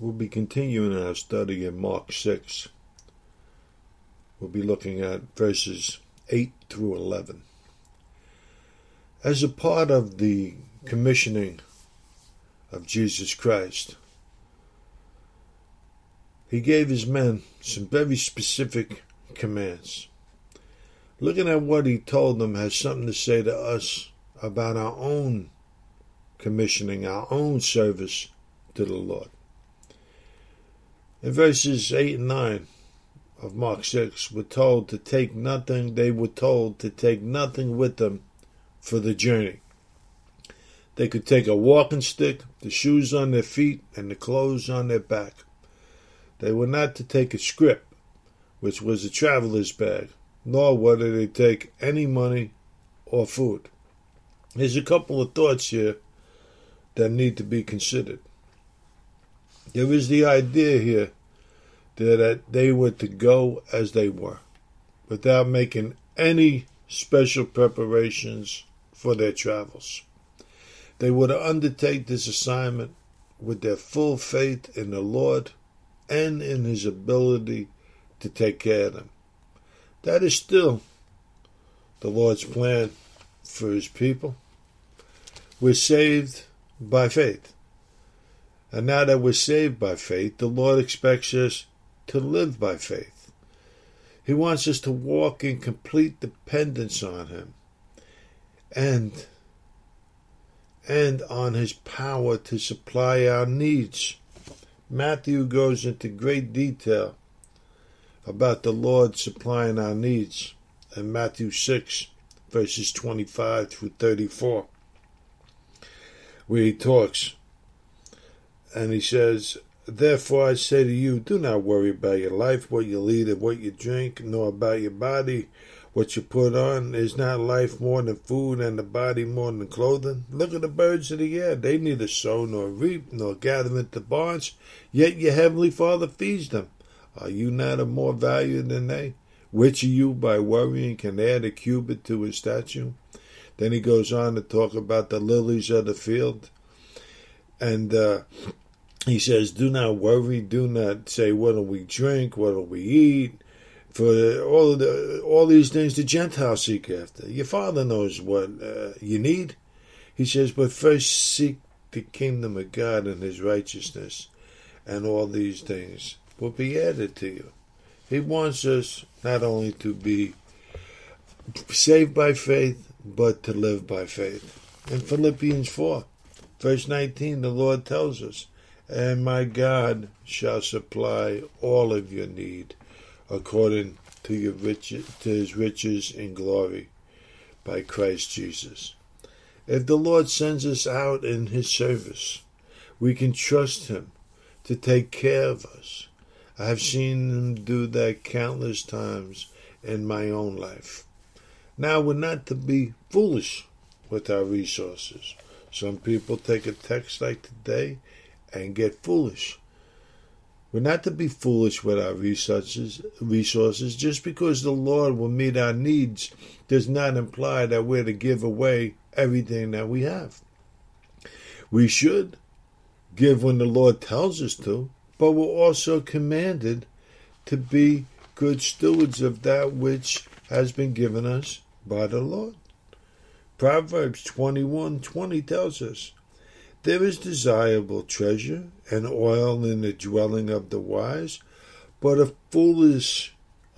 We'll be continuing our study in Mark 6. We'll be looking at verses 8 through 11. As a part of the commissioning of Jesus Christ, he gave his men some very specific commands. Looking at what he told them has something to say to us about our own commissioning, our own service to the Lord. In verses 8 and 9 of Mark 6, we're told to take nothing. They were told to take nothing with them for the journey. They could take a walking stick, the shoes on their feet, and the clothes on their back. They were not to take a scrip, which was a traveler's bag, nor were they to take any money or food. There's a couple of thoughts here that need to be considered. There is the idea here that they were to go as they were, without making any special preparations for their travels. They were to undertake this assignment with their full faith in the Lord and in His ability to take care of them. That is still the Lord's plan for His people. We're saved by faith. And now that we're saved by faith, the Lord expects us to live by faith. He wants us to walk in complete dependence on Him and on His power to supply our needs. Matthew goes into great detail about the Lord supplying our needs in Matthew 6, verses 25 through 34, where he talks. And he says, "Therefore I say to you, do not worry about your life, what you eat and what you drink, nor about your body, what you put on. Is not life more than food, and the body more than clothing? Look at the birds of the air. They neither sow nor reap, nor gather into barns, yet your heavenly Father feeds them. Are you not of more value than they? Which of you, by worrying, can add a cubit to his stature?" Then he goes on to talk about the lilies of the field. And he says, do not worry, do not say, what do we drink, what do we eat? For all these things the Gentiles seek after. Your Father knows what you need. He says, but first seek the kingdom of God and His righteousness, and all these things will be added to you. He wants us not only to be saved by faith, but to live by faith. In Philippians 4, verse 19, the Lord tells us, and my God shall supply all of your need according to His riches in glory by Christ Jesus. If the Lord sends us out in His service, we can trust Him to take care of us. I have seen Him do that countless times in my own life. Now, we're not to be foolish with our resources. Some people take a text like today and get foolish. We're not to be foolish with our resources. Just because the Lord will meet our needs does not imply that we're to give away everything that we have. We should give when the Lord tells us to, but we're also commanded to be good stewards of that which has been given us by the Lord. Proverbs 21:20 tells us, there is desirable treasure and oil in the dwelling of the wise, but a foolish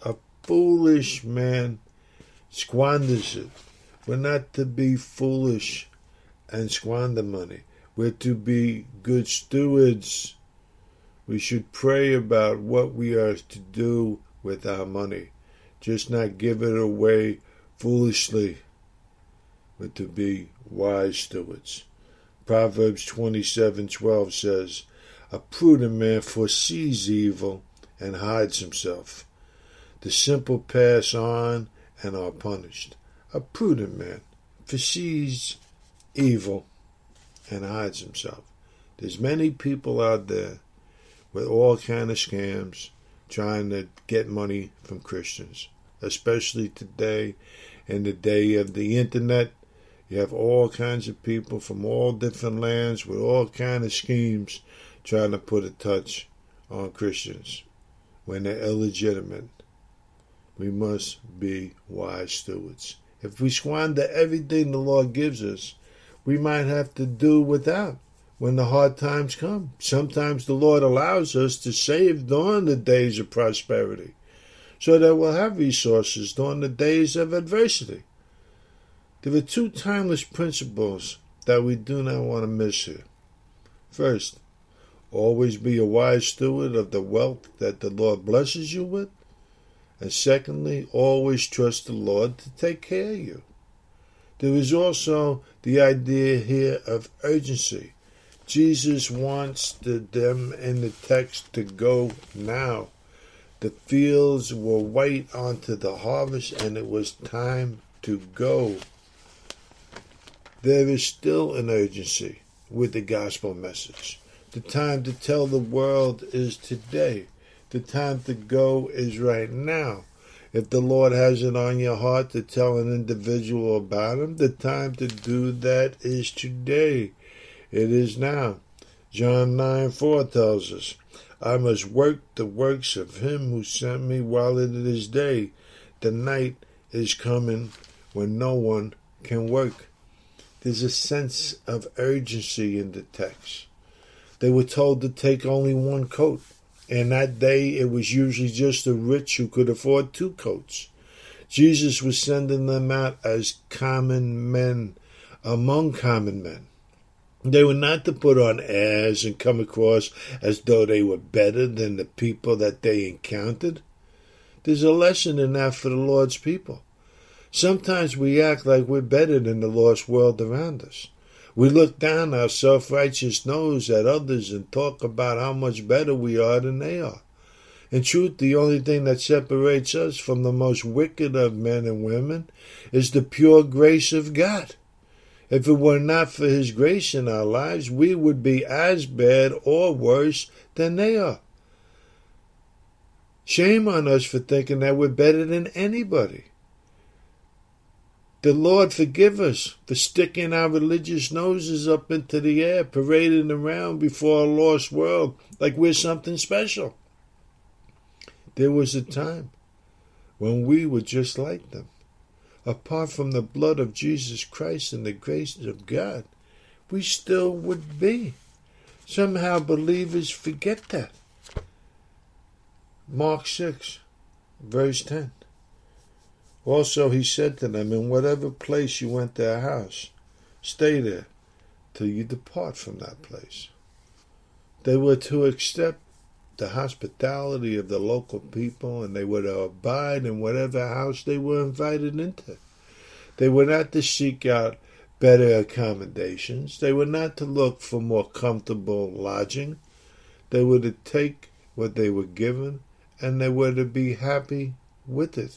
man squanders it. We're not to be foolish and squander money. We're to be good stewards. We should pray about what we are to do with our money. Just not give it away foolishly, but to be wise stewards. Proverbs 27:12 says, a prudent man foresees evil and hides himself. The simple pass on and are punished. A prudent man foresees evil and hides himself. There's many people out there with all kind of scams trying to get money from Christians, especially today in the day of the internet. You have all kinds of people from all different lands with all kinds of schemes trying to put a touch on Christians when they're illegitimate. We must be wise stewards. If we squander everything the Lord gives us, we might have to do without when the hard times come. Sometimes the Lord allows us to save during the days of prosperity so that we'll have resources during the days of adversity. There are two timeless principles that we do not want to miss here. First, always be a wise steward of the wealth that the Lord blesses you with. And secondly, always trust the Lord to take care of you. There is also the idea here of urgency. Jesus wants them in the text to go now. The fields were white unto the harvest, and it was time to go. There is still an urgency with the gospel message. The time to tell the world is today. The time to go is right now. If the Lord has it on your heart to tell an individual about Him, the time to do that is today. It is now. John 9:4 tells us, I must work the works of Him who sent me while it is day. The night is coming when no one can work. There's a sense of urgency in the text. They were told to take only one coat. In that day, it was usually just the rich who could afford 2 coats. Jesus was sending them out as common men among common men. They were not to put on airs and come across as though they were better than the people that they encountered. There's a lesson in that for the Lord's people. Sometimes we act like we're better than the lost world around us. We look down our self-righteous nose at others and talk about how much better we are than they are. In truth, the only thing that separates us from the most wicked of men and women is the pure grace of God. If it were not for His grace in our lives, we would be as bad or worse than they are. Shame on us for thinking that we're better than anybody. The Lord forgive us for sticking our religious noses up into the air, parading around before a lost world like we're something special. There was a time when we were just like them. Apart from the blood of Jesus Christ and the grace of God, we still would be. Somehow believers forget that. Mark 6, verse 10. Also He said to them, in whatever place you enter a house, stay there till you depart from that place. They were to accept the hospitality of the local people, and they were to abide in whatever house they were invited into. They were not to seek out better accommodations. They were not to look for more comfortable lodging. They were to take what they were given, and they were to be happy with it.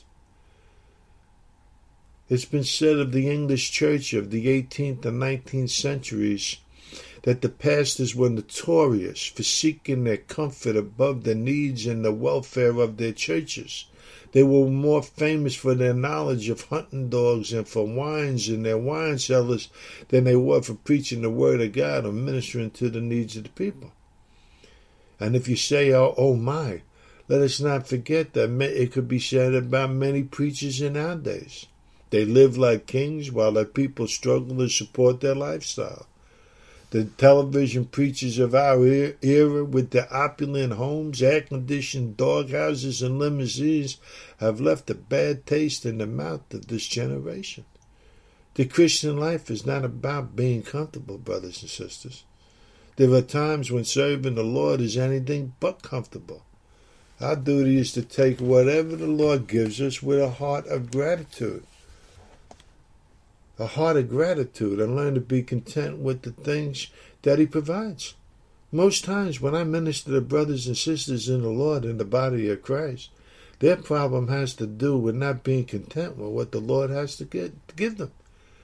It's been said of the English church of the 18th and 19th centuries that the pastors were notorious for seeking their comfort above the needs and the welfare of their churches. They were more famous for their knowledge of hunting dogs and for wines in their wine cellars than they were for preaching the word of God or ministering to the needs of the people. And if you say, oh my, let us not forget that it could be said about many preachers in our days. They live like kings while their people struggle to support their lifestyle. The television preachers of our era with their opulent homes, air-conditioned doghouses, and limousines have left a bad taste in the mouth of this generation. The Christian life is not about being comfortable, brothers and sisters. There are times when serving the Lord is anything but comfortable. Our duty is to take whatever the Lord gives us with a heart of gratitude. A heart of gratitude, and learn to be content with the things that He provides. Most times when I minister to brothers and sisters in the Lord in the body of Christ, their problem has to do with not being content with what the Lord has to give them.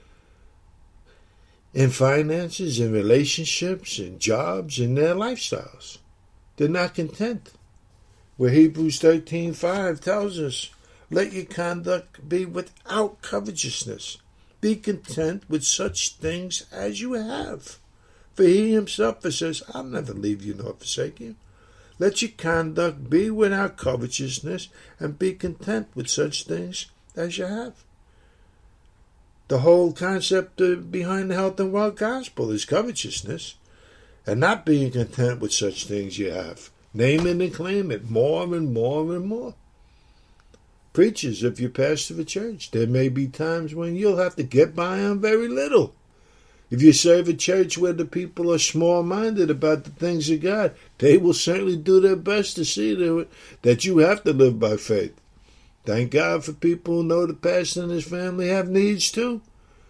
In finances, in relationships, in jobs, in their lifestyles. They're not content. Where Hebrews 13:5 tells us, let your conduct be without covetousness. Be content with such things as you have. For he himself says, I'll never leave you nor forsake you. Let your conduct be without covetousness, and be content with such things as you have. The whole concept behind the health and wealth gospel is covetousness, and not being content with such things you have. Name it and claim it, more and more and more. Preachers, if you pastor a church, there may be times when you'll have to get by on very little. If you serve a church where the people are small-minded about the things of God, they will certainly do their best to see to it that you have to live by faith. Thank God for people who know the pastor and his family have needs too.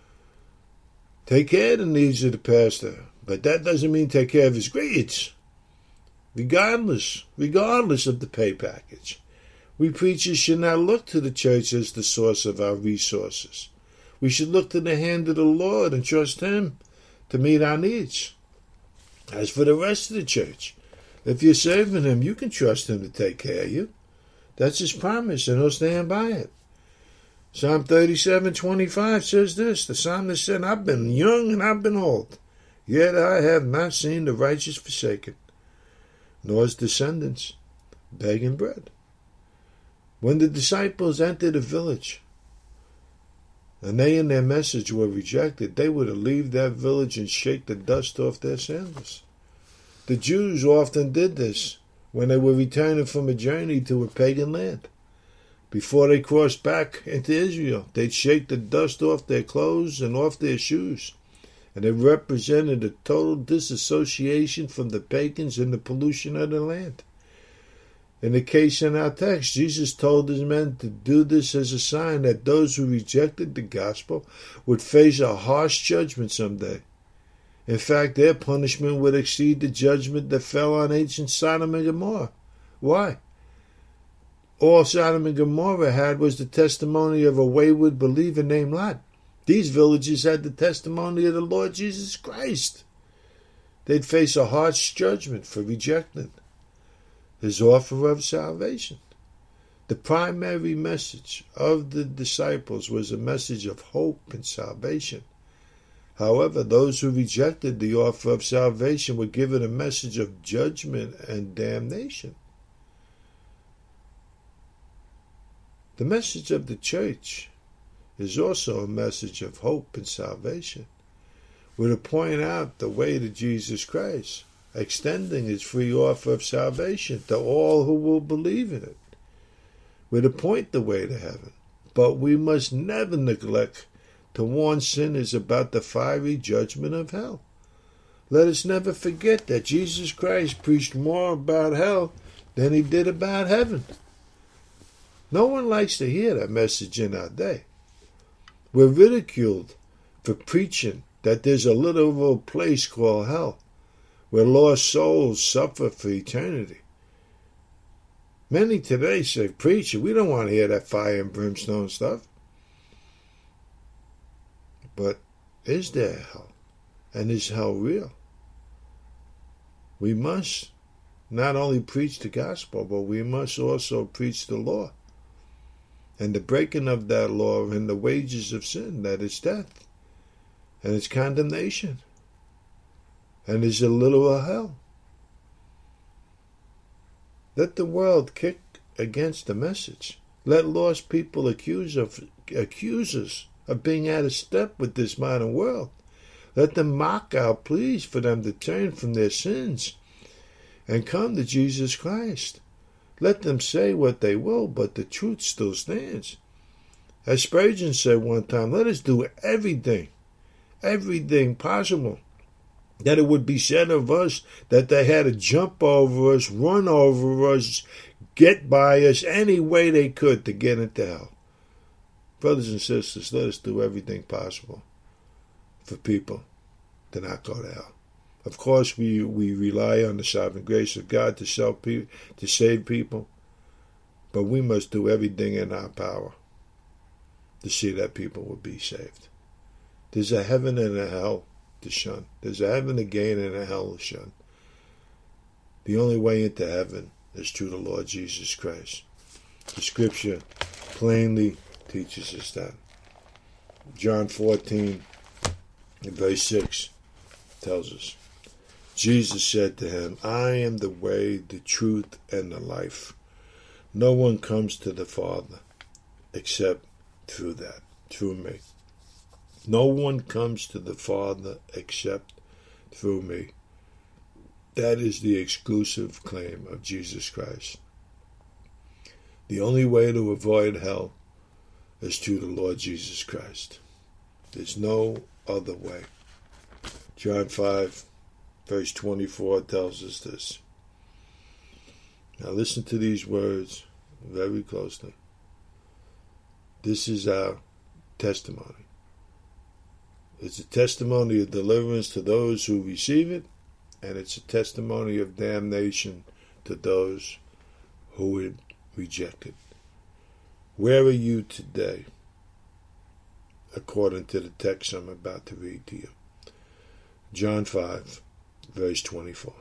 Take care of the needs of the pastor, but that doesn't mean take care of his grades. Regardless of the pay package. We preachers should not look to the church as the source of our resources. We should look to the hand of the Lord and trust Him to meet our needs. As for the rest of the church, if you're serving Him, you can trust Him to take care of you. That's His promise, and He'll stand by it. Psalm 37:25 says this. The psalmist said, I've been young and I've been old, yet I have not seen the righteous forsaken, nor his descendants begging bread. When the disciples entered the village, and they and their message were rejected, they were to leave that village and shake the dust off their sandals. The Jews often did this when they were returning from a journey to a pagan land. Before they crossed back into Israel, they'd shake the dust off their clothes and off their shoes. And it represented a total disassociation from the pagans and the pollution of the land. In the case in our text, Jesus told his men to do this as a sign that those who rejected the gospel would face a harsh judgment someday. In fact, their punishment would exceed the judgment that fell on ancient Sodom and Gomorrah. Why? All Sodom and Gomorrah had was the testimony of a wayward believer named Lot. These villages had the testimony of the Lord Jesus Christ. They'd face a harsh judgment for rejecting His offer of salvation. The primary message of the disciples was a message of hope and salvation. However, those who rejected the offer of salvation were given a message of judgment and damnation. The message of the church is also a message of hope and salvation. We're to point out the way to Jesus Christ, extending His free offer of salvation to all who will believe in it. We're to point the way to heaven, but we must never neglect to warn sinners about the fiery judgment of hell. Let us never forget that Jesus Christ preached more about hell than He did about heaven. No one likes to hear that message in our day. We're ridiculed for preaching that there's a literal place called hell, where lost souls suffer for eternity. Many today say, preacher, we don't want to hear that fire and brimstone stuff. But is there hell? And is hell real? We must not only preach the gospel, but we must also preach the law. And the breaking of that law and the wages of sin, that is death. And it's condemnation. And is a literal hell. Let the world kick against the message. Let lost people accuse us of being out of step with this modern world. Let them mock our pleas for them to turn from their sins and come to Jesus Christ. Let them say what they will, but the truth still stands. As Spurgeon said one time, let us do everything possible, that it would be said of us that they had to jump over us, run over us, get by us any way they could to get into hell. Brothers and sisters, let us do everything possible for people to not go to hell. Of course, we rely on the sovereign grace of God to save people, but we must do everything in our power to see that people will be saved. There's a heaven and a hell to shun. There's a heaven to gain and a hell to shun. The only way into heaven is through the Lord Jesus Christ. The Scripture plainly teaches us that. John 14, verse 6 tells us, Jesus said to him, I am the way, the truth, and the life. No one comes to the Father except through me. No one comes to the Father except through me. That is the exclusive claim of Jesus Christ. The only way to avoid hell is through the Lord Jesus Christ. There's no other way. John 5, verse 24 tells us this. Now listen to these words very closely. This is our testimony. It's a testimony of deliverance to those who receive it, and it's a testimony of damnation to those who would reject it. Where are you today, according to the text I'm about to read to you? John 5, verse 24.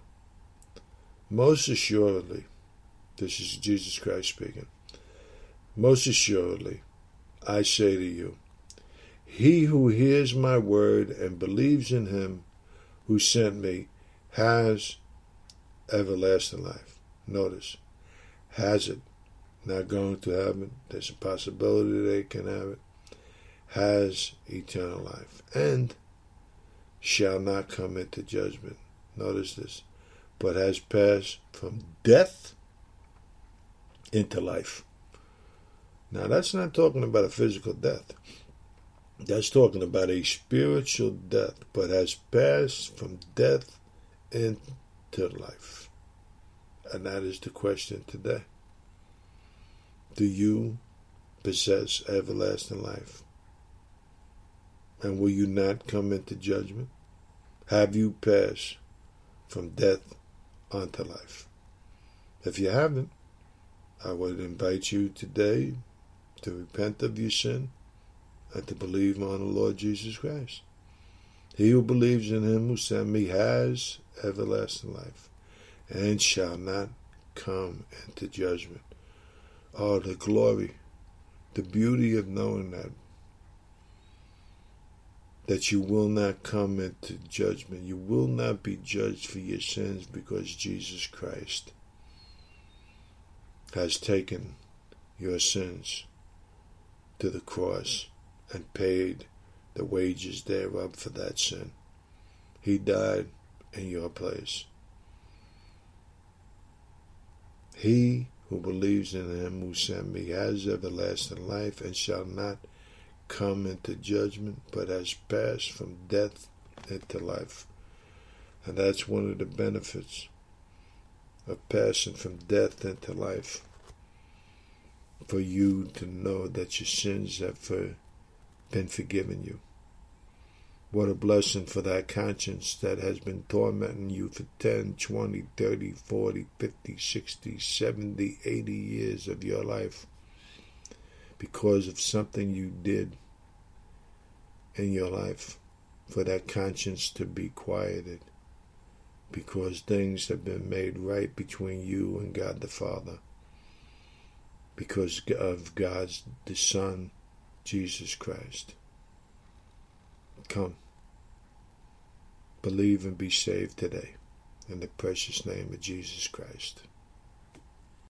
Most assuredly, this is Jesus Christ speaking, most assuredly, I say to you, he who hears my word and believes in him who sent me has everlasting life. Notice, has it. Not going to heaven. There's a possibility they can have it. Has eternal life. And shall not come into judgment. Notice this. But has passed from death into life. Now that's not talking about a physical death. That's talking about a spiritual death, but has passed from death into life. And that is the question today. Do you possess everlasting life? And will you not come into judgment? Have you passed from death unto life? If you haven't, I would invite you today to repent of your sin and to believe on the Lord Jesus Christ. He who believes in him who sent me has everlasting life and shall not come into judgment. Oh, the glory, the beauty of knowing that you will not come into judgment. You will not be judged for your sins because Jesus Christ has taken your sins to the cross and paid the wages thereof for that sin. He died in your place. He who believes in him who sent me has everlasting life and shall not come into judgment, but has passed from death into life. And that's one of the benefits of passing from death into life. For you to know that your sins have been forgiven you. What a blessing for that conscience that has been tormenting you for 10, 20, 30, 40, 50, 60, 70, 80 years of your life because of something you did in your life. For that conscience to be quieted because things have been made right between you and God the Father because of God's the Son, Jesus Christ. Come. Believe and be saved today in the precious name of Jesus Christ.